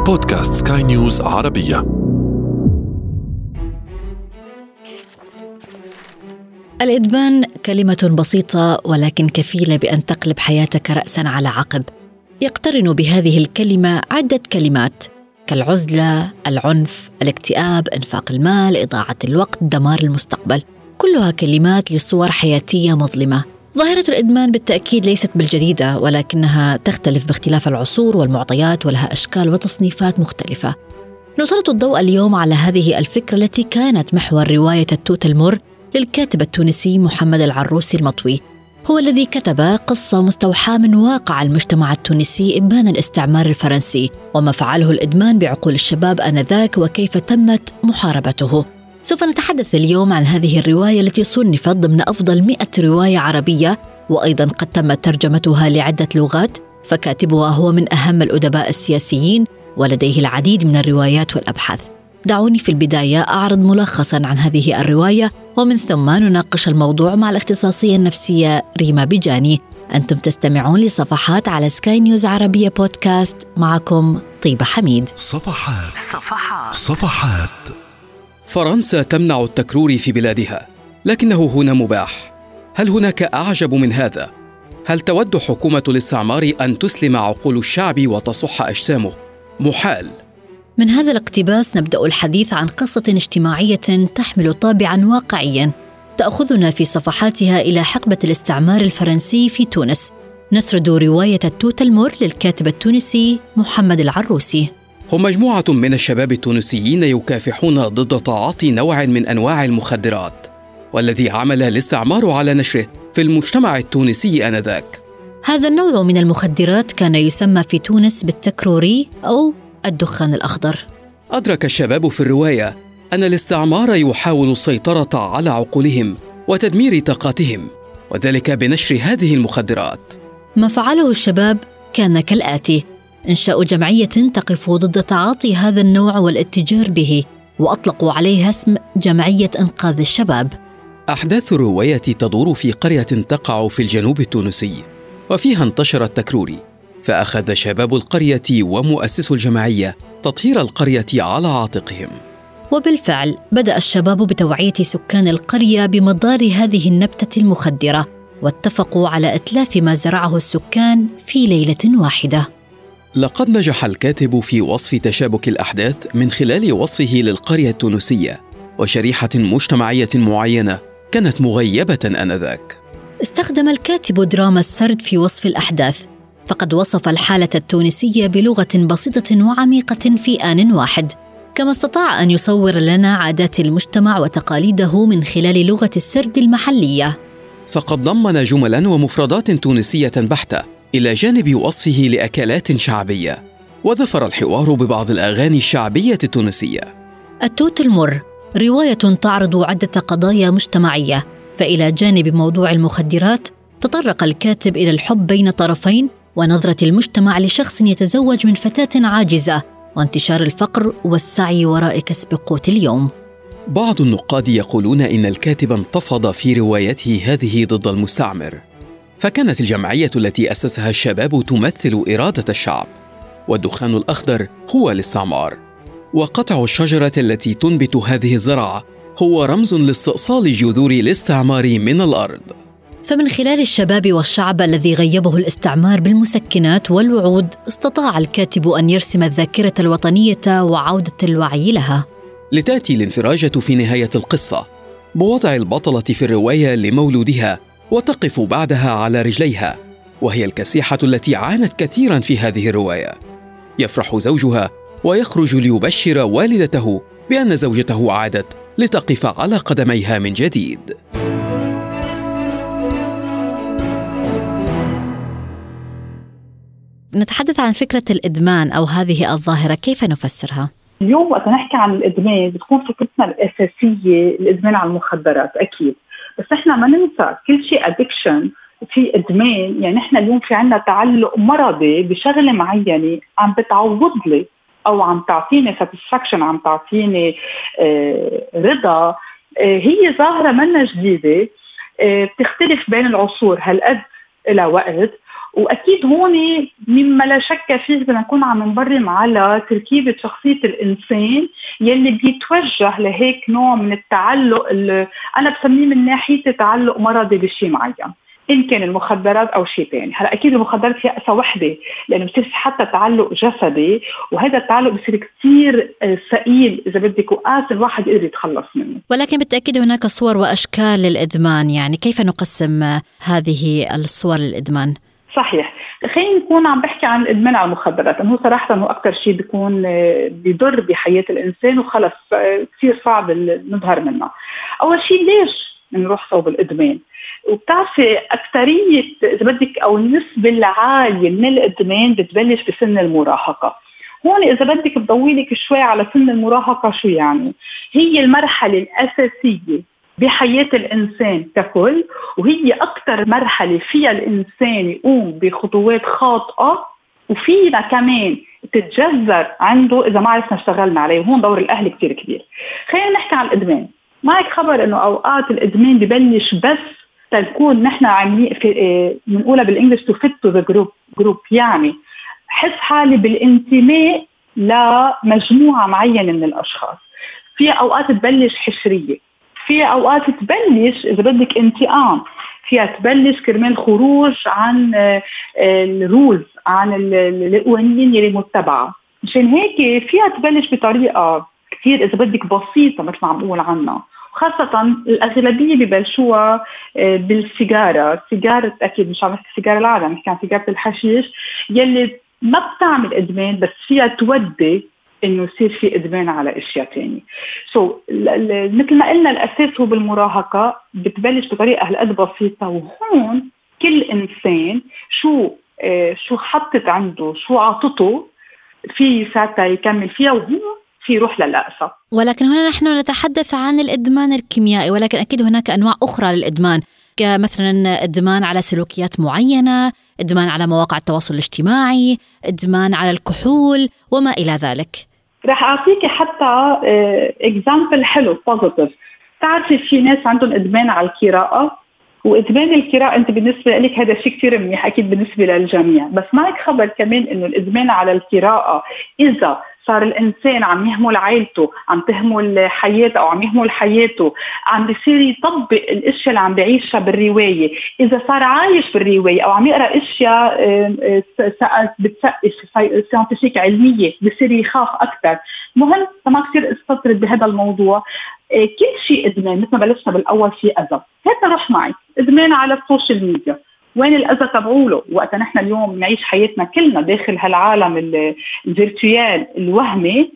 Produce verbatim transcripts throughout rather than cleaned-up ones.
بودكاست سكاي نيوز عربية. الإدمان كلمة بسيطة ولكن كفيلة بأن تقلب حياتك رأساً على عقب. يقترن بهذه الكلمة عدة كلمات كالعزلة، العنف، الاكتئاب، إنفاق المال، إضاعة الوقت، دمار المستقبل. كلها كلمات لصور حياتية مظلمة. ظاهرة الإدمان بالتأكيد ليست بالجديدة، ولكنها تختلف باختلاف العصور والمعطيات، ولها أشكال وتصنيفات مختلفة. نسلط الضوء اليوم على هذه الفكرة التي كانت محور رواية التوت المر للكاتب التونسي محمد العروسي المطوي. هو الذي كتب قصة مستوحاة من واقع المجتمع التونسي إبان الاستعمار الفرنسي، وما فعله الإدمان بعقول الشباب آنذاك وكيف تمت محاربته. سوف نتحدث اليوم عن هذه الرواية التي صنفت ضمن أفضل مئة رواية عربية، وأيضاً قد تمت ترجمتها لعدة لغات، فكاتبها هو من أهم الأدباء السياسيين ولديه العديد من الروايات والأبحاث. دعوني في البداية أعرض ملخصاً عن هذه الرواية، ومن ثم نناقش الموضوع مع الاختصاصية النفسية ريما بيجاني. أنتم تستمعون لصفحات على سكاي نيوز عربية بودكاست، معكم طيبة حميد. صفحات صفحات صفحات. فرنسا تمنع التكرور في بلادها، لكنه هنا مباح. هل هناك أعجب من هذا؟ هل تود حكومة الاستعمار أن تسلم عقول الشعب وتصح أجسامه؟ محال. من هذا الاقتباس نبدأ الحديث عن قصة اجتماعية تحمل طابعاً واقعياً تأخذنا في صفحاتها إلى حقبة الاستعمار الفرنسي في تونس. نسرد رواية التوت المر للكاتب التونسي محمد العروسي. هم مجموعة من الشباب التونسيين يكافحون ضد تعاطي نوع من أنواع المخدرات، والذي عمل الاستعمار على نشره في المجتمع التونسي آنذاك. هذا النوع من المخدرات كان يسمى في تونس بالتكروري أو الدخان الأخضر. أدرك الشباب في الرواية أن الاستعمار يحاول السيطرة على عقولهم وتدمير طاقاتهم، وذلك بنشر هذه المخدرات. ما فعله الشباب كان كالآتي: إنشاء جمعية تقف ضد تعاطي هذا النوع والاتجار به، وأطلقوا عليها اسم جمعية إنقاذ الشباب. أحداث الرواية تدور في قرية تقع في الجنوب التونسي، وفيها انتشر التكروري، فأخذ شباب القرية ومؤسسو الجمعية تطهير القرية على عاتقهم. وبالفعل بدأ الشباب بتوعية سكان القرية بمضار هذه النبتة المخدرة، واتفقوا على إتلاف ما زرعه السكان في ليلة واحدة. لقد نجح الكاتب في وصف تشابك الأحداث من خلال وصفه للقرية التونسية وشريحة مجتمعية معينة كانت مغيبة آنذاك. استخدم الكاتب دراما السرد في وصف الأحداث، فقد وصف الحالة التونسية بلغة بسيطة وعميقة في آن واحد، كما استطاع أن يصور لنا عادات المجتمع وتقاليده من خلال لغة السرد المحلية. فقد ضمن جملاً ومفردات تونسية بحتة إلى جانب وصفه لأكلات شعبية، وظفر الحوار ببعض الأغاني الشعبية التونسية. التوت المر رواية تعرض عدة قضايا مجتمعية، فإلى جانب موضوع المخدرات تطرق الكاتب إلى الحب بين طرفين، ونظرة المجتمع لشخص يتزوج من فتاة عاجزة، وانتشار الفقر والسعي وراء كسب قوت اليوم. بعض النقاد يقولون إن الكاتب انتفض في روايته هذه ضد المستعمر، فكانت الجمعية التي أسسها الشباب تمثل إرادة الشعب، والدخان الأخضر هو الاستعمار، وقطع الشجرة التي تنبت هذه الزراعة هو رمز لاستئصال جذور الاستعمار من الأرض. فمن خلال الشباب والشعب الذي غيبه الاستعمار بالمسكنات والوعود، استطاع الكاتب أن يرسم الذاكرة الوطنية وعودة الوعي لها. لتأتي الانفراجة في نهاية القصة بوضع البطلة في الرواية لمولودها، وتقف بعدها على رجليها، وهي الكسيحة التي عانت كثيرا في هذه الرواية. يفرح زوجها ويخرج ليبشر والدته بأن زوجته عادت لتقف على قدميها من جديد. نتحدث عن فكرة الإدمان أو هذه الظاهرة، كيف نفسرها؟ اليوم وقت نحكي عن الإدمان بتكون فكرتنا الأساسية الإدمان على المخدرات أكيد، بس إحنا ما ننسى كل شيء addiction في إدمان. يعني إحنا اليوم في عنا تعلق مرضي بشغلة معينة عم بتعوض لي أو عم تعطيني satisfaction، عم تعطيني آه رضا. آه هي ظاهرة منا جديدة، آه بتختلف بين العصور هالقد إلى وقت، وأكيد هون مما لا شك فيه بدنا نكون عم نبرم على تركيبة شخصية الإنسان يلي بيتوجه لهيك نوع من التعلق اللي أنا بسميه من ناحية تعلق مرضي بشيء معين، إن كان المخدرات أو شيء تاني. هلا أكيد المخدرات هي قصة وحدة لأنه بصير في حتى تعلق جسدي، وهذا التعلق بصير كتير ثقيل إذا بدك وقاسي الواحد يقدر يتخلص منه. ولكن بالتأكيد هناك صور وأشكال للإدمان، يعني كيف نقسم هذه الصور للإدمان؟ صحيح. خلينا نكون عم بحكي عن الإدمان على المخدرات، أنه صراحة أنه أكتر شيء بيكون بيضر بحياة الإنسان وخلص كثير صعب نظهر منه. أول شيء ليش نروح صوب الإدمان؟ وبتعرفي أكترية إذا بدك أو النسبة العالية من الإدمان بتبلش بسن المراهقة. هون إذا بدك بضويلك شوي على سن المراهقة شو يعني. هي المرحلة الأساسية بحياة الإنسان ككل، وهي أكتر مرحلة فيها الإنسان يقوم بخطوات خاطئة وفينا كمان تتجذر عنده إذا ما عرفنا اشتغلنا عليه، وهون دور الأهل كتير كبير. خلينا نحكي عن الإدمان. معك خبر إنه أوقات الإدمان ببلش بس تكون نحن عاملين في بنقولها بالإنجليش to fit to the group group يعني حس حالي بالانتماء لمجموعة معينة من الأشخاص. في أوقات تبلش حشرية، في أوقات تبلش إذا بدك انتقام، فيها تبلش كرمال خروج عن الرولز، عن القوانين اللي متبعة. مشان هيك فيها تبلش بطريقة كتير إذا بدك بسيطة مثل ما عم بقول عنها. خاصة الأغلبية ببلشوها بالسيجارة. سيجارة أكيد مش عم نحكي سيجارة العادة، نحكي عن سيجارة الحشيش يلي ما بتعمل إدمان بس فيها تودي إنه يصير في إدمان على أشياء تانية. سو so, مثل ما قلنا الأساس هو بالمراهقة، بتبلش بطريقة هالقد بسيطة، وهون كل إنسان شو آه شو حطت عنده شو عطته في ساعتها يكمل فيها، وهون في يروح للأقصى. ولكن هنا نحن نتحدث عن الإدمان الكيميائي، ولكن أكيد هناك أنواع أخرى للإدمان، كمثلا إدمان على سلوكيات معينة، إدمان على مواقع التواصل الاجتماعي، إدمان على الكحول وما إلى ذلك. رح أعطيك حتى إكزامبل حلو بوزيتيف. تعرفي في ناس عندهم إدمان على القراءة، وإدمان القراءة أنت بالنسبة لك هذا شيء كتير منيح أكيد بالنسبة للجميع، بس معك خبر كمان إنه الإدمان على القراءة إذا صار الإنسان عم يهمل عائلته، عم تهمل حياته أو عم يهمل حياته، عم بيصير يطبق الأشياء اللي عم بعيشها بالرواية. إذا صار عايش بالرواية أو عم يقرأ أشياء بتسقف ساينتفيك علمية بيصير يخاف أكثر. مهم ما كثير استطرد بهذا الموضوع. كل شيء إدمان مثل ما بلشنا بالأول في أذى. هذا روح معي إدمان على السوشيال ميديا، وين الأذى تبعوله وقت نحن اليوم نعيش حياتنا كلنا داخل هالعالم الفيرتوال الوهمي،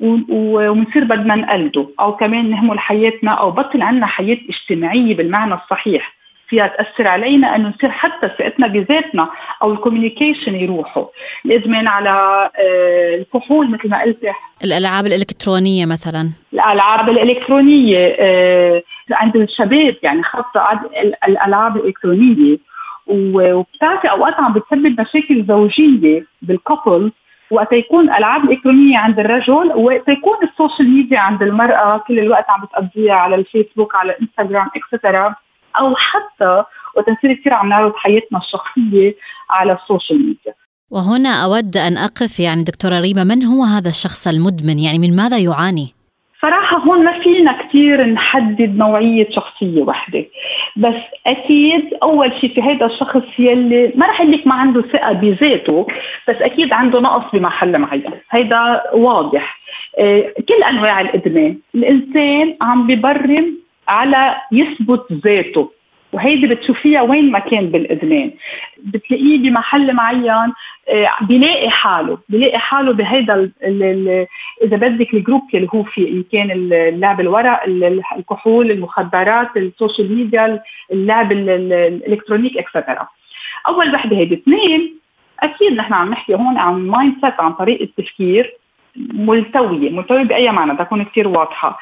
ومنصير بدنا نقلده أو كمان نهمل حياتنا أو بطل عنا حياة اجتماعية بالمعنى الصحيح فيها تأثر علينا أنه نصير حتى ثقتنا بذاتنا أو الكوميونيكيشن يروحوا. الإدمان على الكحول مثل ما قلت، الألعاب الإلكترونية مثلا، الألعاب الإلكترونية عند الشباب يعني خاصة الألعاب الإلكترونية، وبتعرفي أوقات عم بتسبب مشاكل زوجية بالكابل وقت يكون الألعاب الإلكترونية عند الرجل وقت يكون السوشيال ميديا عند المرأة كل الوقت عم بتقضيها على الفيسبوك على الانستغرام إكسترا، أو حتى وقت نصير كثير عم نعرض حياتنا الشخصية على السوشيال ميديا. وهنا أود أن أقف يعني دكتورة ريما، من هو هذا الشخص المدمن؟ يعني من ماذا يعاني؟ صراحة هون ما فينا كتير نحدد نوعية شخصية واحدة، بس أكيد أول شيء في هذا الشخص يلي ما رح يقولك ما عنده ثقة بذاته، بس أكيد عنده نقص بمحل معين، هيدا واضح. كل أنواع الإدمان الإنسان عم ببرم على يثبت ذاته، وهيدي بتشوفيها وين ما كان بالإدمان، بتلاقيه بمحل معين بيلاقي حاله بيلاقي حاله بهيدا ال ال إذا بدك الجروب اللي هو فيه، إن كان اللعب الورق، الكحول، المخدرات، السوشيال ميديا، اللعب الإلكترونيك إكسترا. أول وحدة هيدي. اثنين، أكيد نحن عم نحكي هون عن مايند سيت، عن طريقة تفكير ملتوية ملتوية بأي معنى تكون كتير واضحة،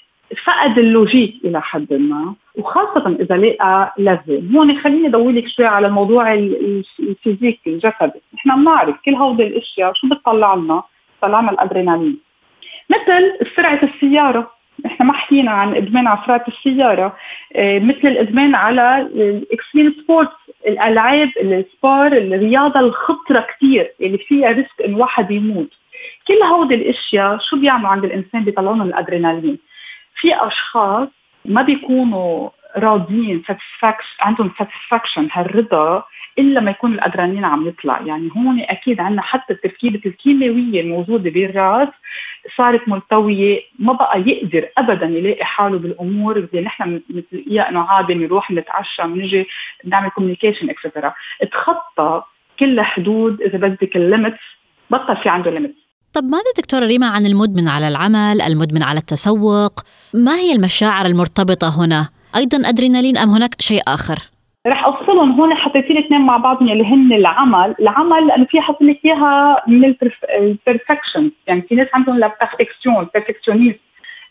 فقد اللوجيك إلى حد ما، وخاصة إذا لقى لازم. هون خليني أدولك شوي على الموضوع الفيزيكي الجسدي. إحنا بنعرف كل هذه الأشياء شو بتطلع لنا؟ طلعنا الأدرينالين، مثل سرعة السيارة. احنا ما حكينا عن ادمان عفرات السياره، اه مثل الادمان على الاكستريم سبورتس، الالعاب، السبور، الرياضه الخطره كثير اللي فيها ريسك ان واحد يموت. كل هودي الاشياء شو بيعملوا عند الانسان؟ بيطلعون الادرينالين. في اشخاص ما بيكونوا راضيين، عندهم ساتسفاكشن، هالرضا، الا ما يكون الادرينالين عم يطلع. يعني هون اكيد عندنا حتى التركيبه الكيميائيه الموجوده بالراس صارت ملتويه، ما بقى يقدر ابدا يلاقي حاله بالامور اللي نحن بنلاقيها انه عادي نروح نتعشى ونجي نعمل كوميونيكيشن اكسترا. اتخطى كل حدود اذا بدك الليمتس، بطل في عنده ليميتس. طب ماذا دكتورة ريما عن المدمن على العمل، المدمن على التسوق؟ ما هي المشاعر المرتبطة هنا؟ أيضا أدرينالين أم هناك شيء آخر؟ رح أفصلهم هون، حطيتين اثنين مع بعض اللي هن العمل. العمل لأنه فيها حط لك إياها من البرفكشن، يعني في ناس عندهم لا بيرفكشن، بيرفكشنيست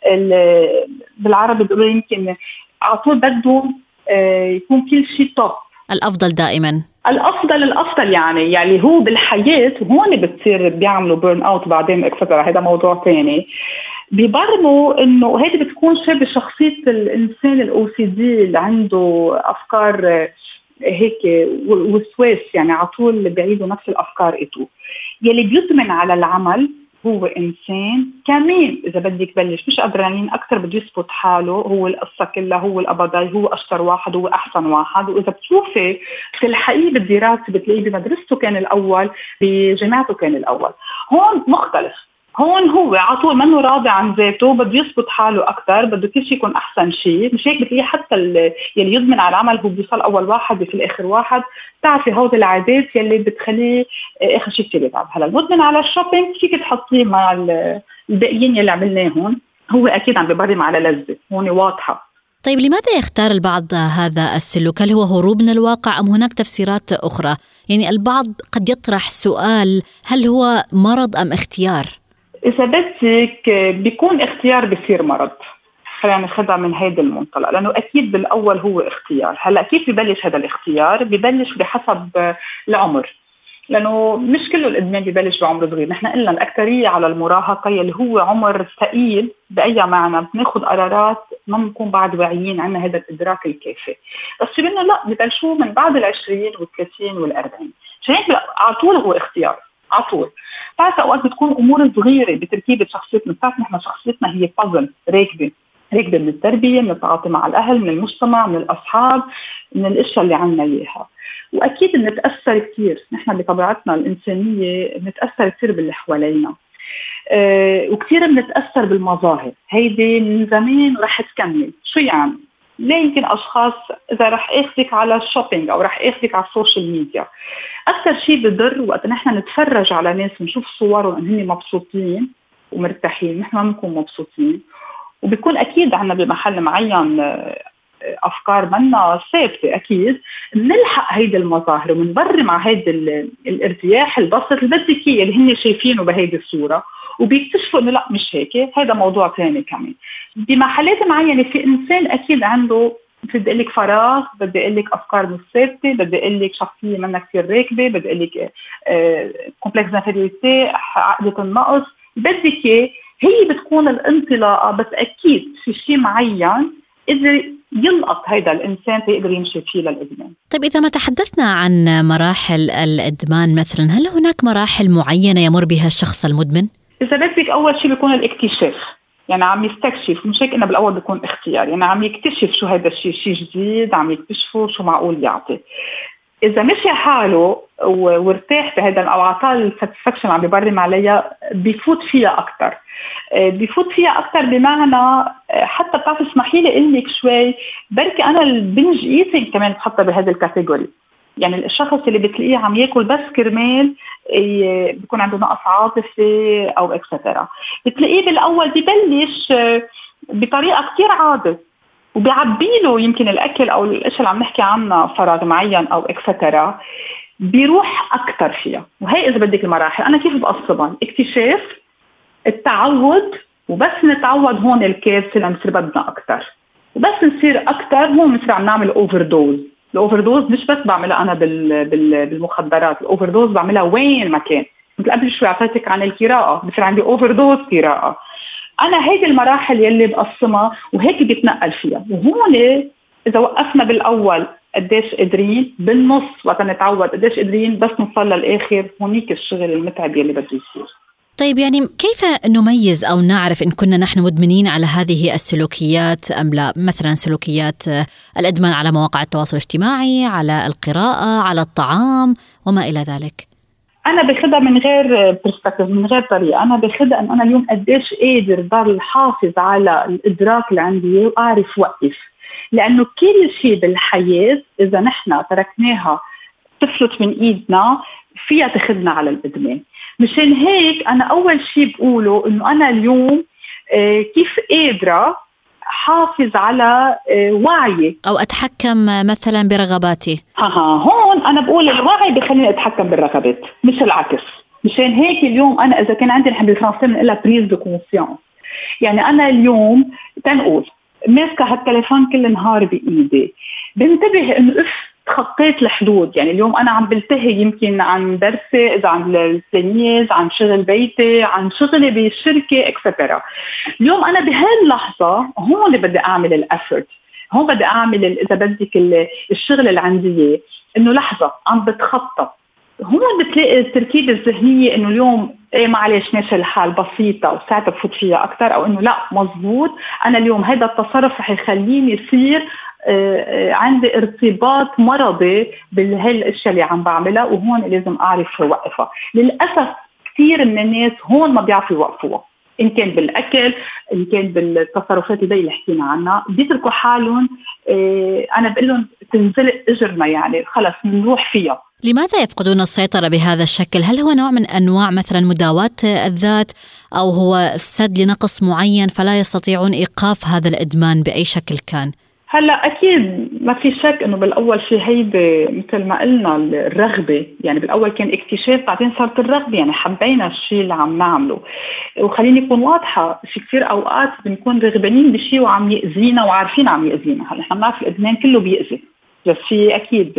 بالعربي بيقولوا يمكن على طول بدهم يكون كل شيء توب، الأفضل دائما، الأفضل الأفضل يعني يعني هو بالحياة. وهون بتصير بيعملوا بيرن أوت بعدين اكسترا، هذا موضوع ثاني. بيبرموا إنه هذه بتكون شيء بشخصية الإنسان الأو سي دي اللي عنده أفكار هيك وسواس، يعني على طول بيعيدوا نفس الأفكار إتو. يلي بيدمن على العمل هو إنسان كمان إذا بدك بلش مش أدرينالين أكتر، بده يثبت حاله، هو القصة كلها، هو الأبضاي، هو أشطر واحد، هو أحسن واحد. وإذا بتشوفي في الحقيقة بالدراسة بتلاقيه بمدرسته كان الأول، بجامعته كان الأول. هون مختلف، هون هو عطول منه راضي عن ذاته، بده يثبت حاله أكتر، بده كل شيء يكون أحسن شيء. مش هيك بتلاقيه حتى يلي يدمن على العمل هو بيوصل أول واحد في الآخر واحد. تعرفي هودي العادات يلي بتخليه آخر شيء كتير يتعب. هلا المدمن على الشوبينج فيك تحطيه مع الباقيين يلي عملناهم، هو أكيد عم ببرم على لذة، هون واضحة. طيب لماذا يختار البعض هذا السلوك؟ هل هو هروب من الواقع أم هناك تفسيرات أخرى؟ يعني البعض قد يطرح سؤال، هل هو مرض أم اختيار؟ إذا بدك بيكون اختيار بصير مرض، خلينا ناخذها من هيدا المنطلق، لأنه أكيد بالأول هو اختيار. هلأ كيف ببلش هذا الاختيار؟ ببلش بحسب العمر، لأنه مش كله الإدمان ببلش بعمر صغير. نحن قلنا الأكثرية على المراهقة اللي هو عمر ثقيل بأي معنى، بناخد قرارات ما بنكون بعد واعيين، عنا هذا الإدراك الكافي. بس في منه لا، ببلشوا من بعد العشرين والثلاثين والأربعين، عشان هيك على طول هو اختيار على طول. تعرف أوقات بتكون أمور صغيرة بتركيبة شخصيتنا. تعرف نحن شخصيتنا هي بازل راكبة راكبة من التربية، من التعاطي مع الأهل، من المجتمع، من الأصحاب، من الأشياء اللي عنا إياها. وأكيد بنتأثر كتير، نحن بطبيعتنا الإنسانية بنتأثر كتير باللي حوالينا، أه وكتير بنتأثر بالمظاهر. هيدي من زمان رح تكمل. شو يعني؟ لا يمكن أشخاص إذا رح أخذك على الشوبينج أو رح أخذك على السوشيال ميديا، أكثر شيء بضر وقت نحن نتفرج على ناس ونشوف صورهم إنهم مبسوطين ومرتاحين، نحن ما بنكون مبسوطين. وبيكون أكيد عنا بمحل معين أفكار منا ثابتة، أكيد بنلحق هيدا المظاهر ومنبر مع هيدا الارتياح البسيط اللي بدك إياه اللي هن شايفينه بهيدي الصورة، وبيكتشفوا إنه لا مش هيك، هذا موضوع ثاني كمان. بمحلات معينة في إنسان أكيد عنده، بدي أقول لك فراغ، بدي أقول لك أفكار مش ثابتة، بدي أقول لك شخصية منها كثير راكبة، بدي أقول لك كومبلكس انفيريوريتي، عقدة النقص، بدك إياه. هي بتكون الانطلاقة، بس أكيد في شيء معين إذا يلقط هيدا الإنسان تقدر يمشي فيه للإدمان. طيب إذا ما تحدثنا عن مراحل الإدمان مثلا، هل هناك مراحل معينة يمر بها الشخص المدمن؟ إذا بدك أول شيء بيكون الاكتشاف، يعني عم يستكشف، مش هيك إنه بالأول بيكون اختيار، يعني عم يكتشف شو هذا الشيء، شيء جديد عم يكتشفه شو معقول يعطي. إذا مشي حاله وارتاح بهذا أو عطاه الساتسفاكشن عم بيبرم عليها، بيفوت فيها أكتر بيفوت فيها أكتر بمعنى حتى بتعرف اسمحي لي أقول لك شوي، بركي أنا البنج إيتينج كمان بحطها بهذا الكاتيجوري. يعني الشخص اللي بتلاقيه عم ياكل بس كرمال بيكون عنده نقص عاطفي أو إكسترا، بتلاقيه بالأول ببلش بطريقة كتير عادة وبيعبيله يمكن الأكل أو الأشياء اللي عم نحكي عنها فراغ معين أو إكسترا، بيروح أكتر فيها. وهي إذا بدك المراحل أنا كيف بقصبها؟ اكتشاف، التعود، وبس نتعود هون الكارثة لنصير بدنا أكتر، وبس نصير أكتر هون نصير عم نعمل أوفر دوز. الأوفر دوز مش بس بعملها أنا بالمخدرات، الأوفر دوز بعملها وين ما كان. مثل قبل شوي عطيتك عن القراءة، بصير عندي أوفر دوز قراءة. أنا هيدي المراحل يلي بقسمها وهيك بيتنقل فيها. وهون إذا وقفنا بالأول قديش قادرين، بالنص وقت نتعود قديش قادرين، بس نوصل للآخر هونيك الشغل المتعب يلي بده يصير. طيب يعني كيف نميز أو نعرف إن كنا نحن مدمنين على هذه السلوكيات أم لا؟ مثلا سلوكيات الإدمان على مواقع التواصل الاجتماعي، على القراءة، على الطعام وما إلى ذلك. أنا بخدها من غير برسبكتيف، من غير طريقة. أنا بخدها أن أنا اليوم قديش قادر ضل حافظ على الإدراك اللي عندي وأعرف وقف، لأنه كل شيء بالحياة إذا نحن تركناها تفلت من إيدنا فيها تخدنا على الإدمان. مشان هيك أنا أول شيء بقوله إنه أنا اليوم آه كيف قادرة حافظ على آه وعي أو أتحكم مثلا برغباتي. ها ها هون أنا بقول الوعي بخليني أتحكم بالرغبات مش العكس. مشان هيك اليوم أنا إذا كان عندي نحن بالفرنسي بنقولها بريز دو كونسيونس، يعني أنا اليوم تنقول ماسكة هالتليفون كل نهار بإيدي، بنتبه إنه إف تخطيت الحدود. يعني اليوم أنا عم بلتهي يمكن عن درسي، إذا عن التلميذ، عن شغل بيتي، عن شغلي بالشركة إكسترا. اليوم أنا بهاللحظة هون بدي أعمل الأفرت، هون بدي أعمل إذا بدك الشغل اللي عندي، إنه لحظة عم بتخطط. هون بتلاقي التركيبة الذهنية إنه اليوم إيه معلش ماشي الحال بسيطة وساعتها بفوت فيها أكتر، أو إنه لا مزبوط أنا اليوم هذا التصرف رح يخليني يصير آه عندي ارتباط مرضي بهالاشياء اللي عم بعملها، وهون لازم أعرف وقفها. للأسف كثير من الناس هون ما بيعرفوا يوقفوها، إن كان بالأكل، إن كان بالتصرفات اللي حكينا عنها، بيتركوا حالهم. آه أنا بقول لهم تنزلق إجرنا، يعني خلص نروح فيها. لماذا يفقدون السيطرة بهذا الشكل؟ هل هو نوع من أنواع مثلا مداواة الذات، أو هو سد لنقص معين فلا يستطيعون إيقاف هذا الإدمان بأي شكل كان؟ هلا أكيد ما في شك إنه بالأول في هيدي مثل ما قلنا الرغبة، يعني بالأول كان اكتشاف بعدين صارت الرغبة، يعني حبينا الشيء اللي عم نعمله. وخليني أكون واضحة، في كثير أوقات بنكون رغبانين بشيء وعم يأذينا وعارفين عم يأذينا. هلا نحن بنعرف الإدمان كله بيأذي، بس في أكيد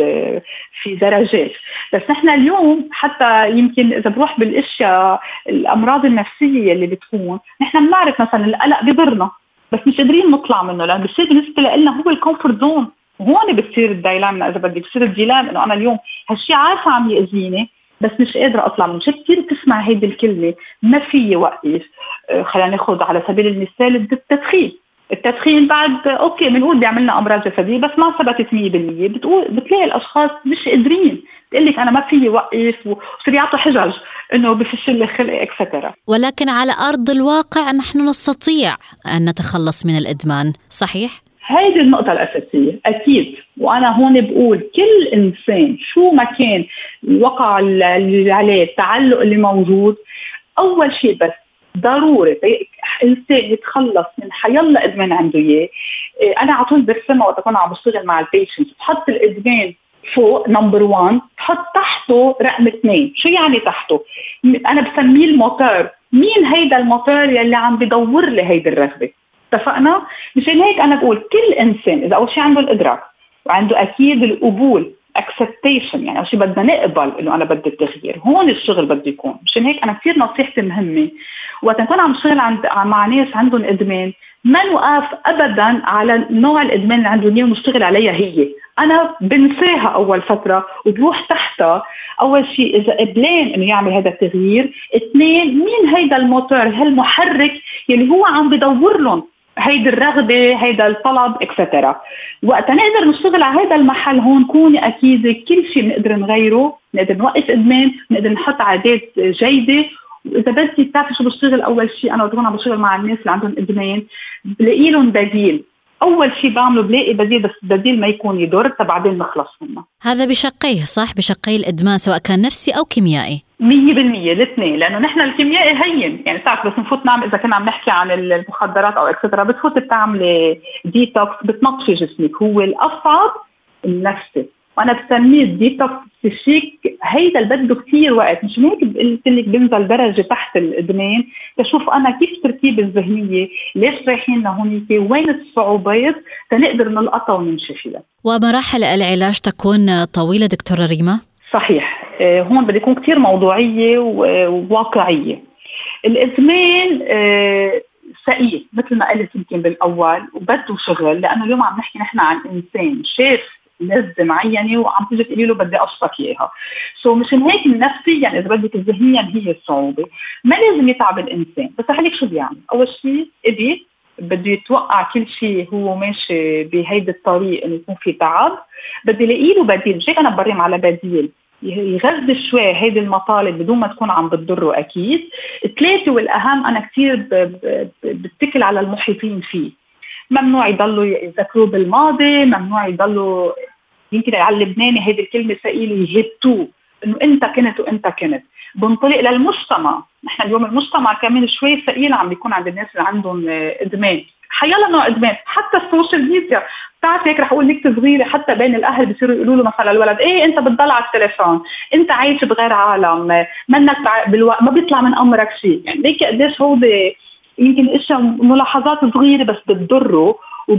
في درجات. بس نحن اليوم حتى يمكن إذا بروح بالأشياء الأمراض النفسية اللي بتكون، نحن بنعرف مثلا القلق بيضرنا بس مش قادرين نطلع منه، لأن بصير بالنسبة لنا هو الكومفورت زون. وهون بتصير الديلام، إذا بدي بصير الديلام إنه أنا اليوم هالشي عارفة عم يأذيني بس مش قادرة أطلع منه. شيء كثير تسمع هيدي الكلمة ما في وقف. خلينا ناخذ على سبيل المثال التدخين. التدخين بعد اوكي بنقول بيعملنا امراض جسديه بس ما ثبتت مية بالمية. بتقول بتلاقي الاشخاص مش قادرين، بتقول لك انا ما فيي وقف، وصير يعطوا حجج انه بفشل لي خلقي اكسترا. ولكن على ارض الواقع نحن نستطيع ان نتخلص من الادمان، صحيح؟ هذه النقطة الأساسية أكيد. وأنا هون بقول كل إنسان شو ما كان الوقع اللي عليه، التعلق اللي موجود، أول شيء بس ضروري إنسان يتخلص من حيلا إدمان عنده إياه. أنا على طول برسمها وقت أكون عم بشتغل مع البيشنت، بحط الإدمان فوق نمبر وان، بحط تحته رقم اثنين. شو يعني تحته؟ أنا بسميه الموتور. مين هيدا الموتور يلي عم بدور لي هيدا الرغبة؟ اتفقنا؟ مشان هيك أنا بقول كل إنسان إذا أول شيء عنده الإدراك وعنده أكيد القبول acceptation، يعني أول شيء بدنا نقبل إنه أنا بدي التغيير، هون الشغل بدي يكون. مشان هيك أنا كثير نصيحتي مهمة وقت نكون عم شغل عند مع ناس عندهم إدمان، ما نوقف أبدا على نوع الإدمان اللي عندهم إياه ونشتغل عليها هي. أنا بنساها أول فترة وبروح تحتها. أول شيء إذا قبلان إنه يعمل هذا التغيير، اثنين مين هيدا الموتور، هالمحرك يلي هو عم بدور لهم هيدا الرغبة، هيدا الطلب اكسترا. وقت نقدر نشتغل على هيدا المحل هون كوني أكيد كل شيء بنقدر نغيره، نقدر نوقف إدمان، نقدر نحط عادات جيدة. وإذا بدي تعرف شو بشتغل، أول شيء أنا بكون عم بشتغل مع الناس اللي عندهم إدمان بلاقي لهم بديل. أول شيء بعمله بلاقي بديل، بس بديل ما يكون يضر، بعدين نخلص منه. هذا بشقيه صح، بشقي الإدمان سواء كان نفسي أو كيميائي. مية بالمية الاثنين، لأنه نحن الكيميائي هين، يعني تعرف بس نفوت نعمل إذا كنا عم نحكي عن المخدرات أو إكسترا، بتفوت بتعمل ديتوكس بتنطفي جسمك. هو الأصعب النفسي، وأنا بسميه الديتوكس فيشيك. هيدا اللي بده كتير وقت. مش هيك قلت لك بنزل درجة تحت الإدمان تشوف أنا كيف تركيب الذهنية، ليش رايحين لهونيك، وين الصعوبات تنقدر نلقطها ونمشي فيها. ومراحل العلاج تكون طويلة دكتورة ريما؟ صحيح. هون بدي يكون كتير موضوعية وواقعية. الإدمان ثقيل مثل ما قلت يمكن بالاول وبده شغل، لانه اليوم عم نحكي نحن عن انسان شاف لذة معينه وعم تيجي تقولي له بدي اشطك اياها. سو مشان هيك نفسيا يعني اذا بدك ذهنيا هي الصعوبه. ما لازم يتعب الانسان، بس خليك شو بيعمل. اول شيء ابي بده يتوقع كل شيء هو ماشي بهيدا الطريق انه يكون في تعب، بدي الاقي له بديل. مش هيك انا بريم على بديل يغذي شوي هيدي المطالب بدون ما تكون عم بتضره. اكيد ثلاثه والاهم انا كثير بتكل على المحيطين فيه. ممنوع يضلوا يذكروا بالماضي، ممنوع يضلوا يمكن على اللبناني هيدي الكلمه ثقيله يهتوه انه انت كنت وانت كنت. بنطلق للمجتمع. نحن اليوم المجتمع كمان شوي ثقيل عم بيكون عند الناس اللي عندهم ادمان، حيلا نوع ادمان. حتى السوشيال ميديا بتعرف هيك رح اقول نكته صغيره، حتى بين الاهل بيصيروا يقولوا له مثلا الولد ايه انت بتضل على التليفون، انت عايش بغير عالم، منك بالو... ما بيطلع من امرك شيء. يعني ليك قديش هو يمكن اشياء ملاحظات صغيره بس بتضره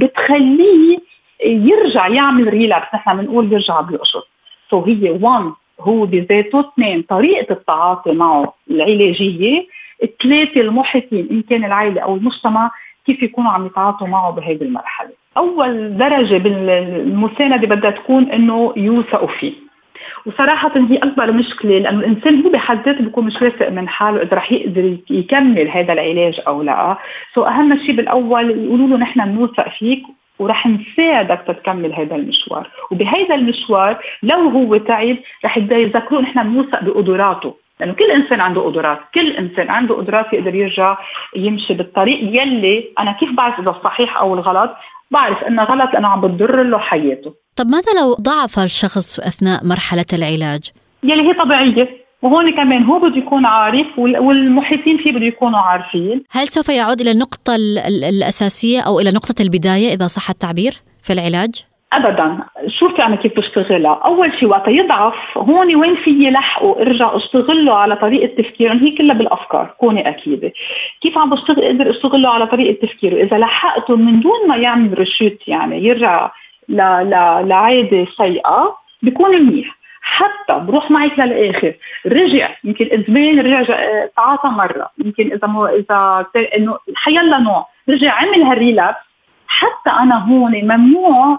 وبتخليه يرجع يعمل ريلابس. نحن بنقول يرجع بالقشط. سو هي واحد هو بذاته، اثنين طريقه التعاطي معه العلاجيه، ثلاثه المحيطين ان كان العائله او المجتمع كيف يكونوا عم يتعاطوا معه بهذه المرحله. اول درجه بالمسانده بدها تكون انه يوثقوا فيه. وصراحه هي اكبر مشكله، لانه الانسان هو بحد ذاته بيكون مش واثق من حاله اذا رح يقدر يكمل هذا العلاج او لا. سو اهم شيء بالاول يقولوا له نحن بنوثق فيك ورح نساعدك تكمل هذا المشوار. وبهذا المشوار لو هو تعب رح يبدا يذكروا نحن بنوثق بقدراته، لأنه كل إنسان عنده قدرات، كل إنسان عنده قدرات يقدر يرجع يمشي بالطريق يلي أنا كيف بعرف إذا الصحيح أو الغلط؟ بعرف إنه غلط لأنه عم بتضر له حياته. طب ماذا لو ضعف الشخص أثناء مرحلة العلاج؟ يلي هي طبيعية، وهون كمان هو بده يكون عارف والمحيطين فيه بده يكونوا عارفين. هل سوف يعود إلى النقطة الأساسية أو إلى نقطة البداية إذا صح التعبير في العلاج؟ أبداً. شوفي أنا كيف بشتغلها. أول شيء وقت يضعف هون وين في لحقه ارجع اشتغله على طريقة تفكيره، هي كلها بالأفكار كوني أكيدة. كيف عم بشتغل اقدر اشتغله على طريقة تفكيره. إذا لحقته من دون ما يعمل رشوت يعني يرجع ل ل لعادة سيئة بيكون منيح. حتى بروح معك للآخر رجع يمكن إدمان رجع تعاطى مرة، يمكن إذا مو إذا إنه حيلا نوع رجع عمل هالريلابس، حتى أنا هون ممنوع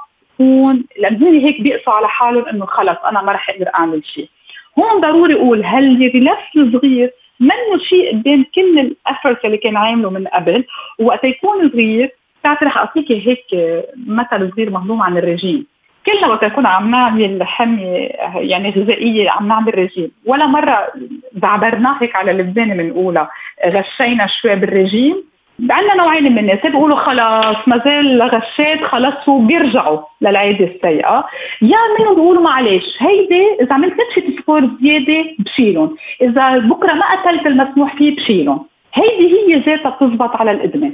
لأن هن هيك بيقصوا على حالهم إنه خلص أنا ما رح أقدر أعمل شيء. هون ضروري أقول هل الريلابس الصغير منه شيء قدام كل الأفرت اللي كان عامله من قبل. وقت يكون صغير تعرف رح أعطيك هيك مثل صغير مهضوم عن الرجيم. كلنا وقت يكون عم نعمل حمية يعني غذائية عم نعمل رجيم، ولا مرة بعبرنا هيك على لبنان بنقولها غشينا شوي بالرجيم. عندنا نوعين من الناس بيقولوا خلاص ما زال غشيت خلاص وبيرجعوا للعادة السيئة، يا منهم بيقولوا معلش هيدي إذا عملت نتشة سبور زيادة بشيلهم، إذا بكرة ما أكلت المسموح فيه بشيلهم. هيدي هي ذاتها بتزبط على الإدمان.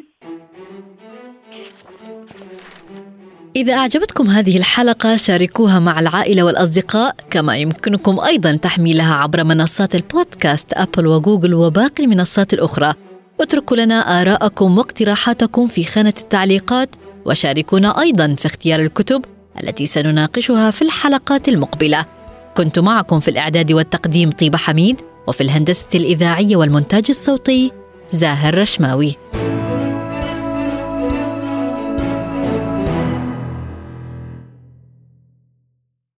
إذا أعجبتكم هذه الحلقة شاركوها مع العائلة والأصدقاء، كما يمكنكم أيضا تحميلها عبر منصات البودكاست أبل وجوجل وباقي المنصات الأخرى. واتركوا لنا آراءكم واقتراحاتكم في خانة التعليقات، وشاركونا أيضا في اختيار الكتب التي سنناقشها في الحلقات المقبلة. كنت معكم في الإعداد والتقديم طيبة حميد، وفي الهندسة الإذاعية والمونتاج الصوتي زاهر رشماوي.